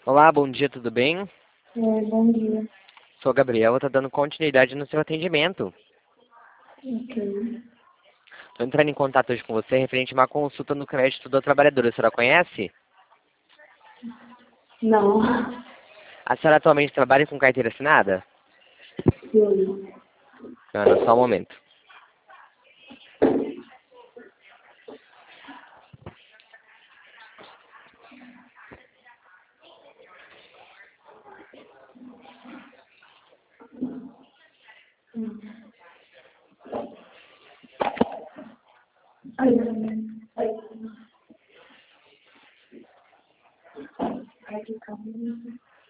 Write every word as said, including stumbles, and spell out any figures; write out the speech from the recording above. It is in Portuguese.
Olá, bom dia, tudo bem? É, bom dia. Sou a Gabriela, tá dando continuidade no seu atendimento. Ok. Estou entrando em contato hoje com você referente a uma consulta no crédito da trabalhadora. A senhora conhece? Não. A senhora atualmente trabalha com carteira assinada? Sim. Ana, só um momento. Ai, ai, ai, que calma.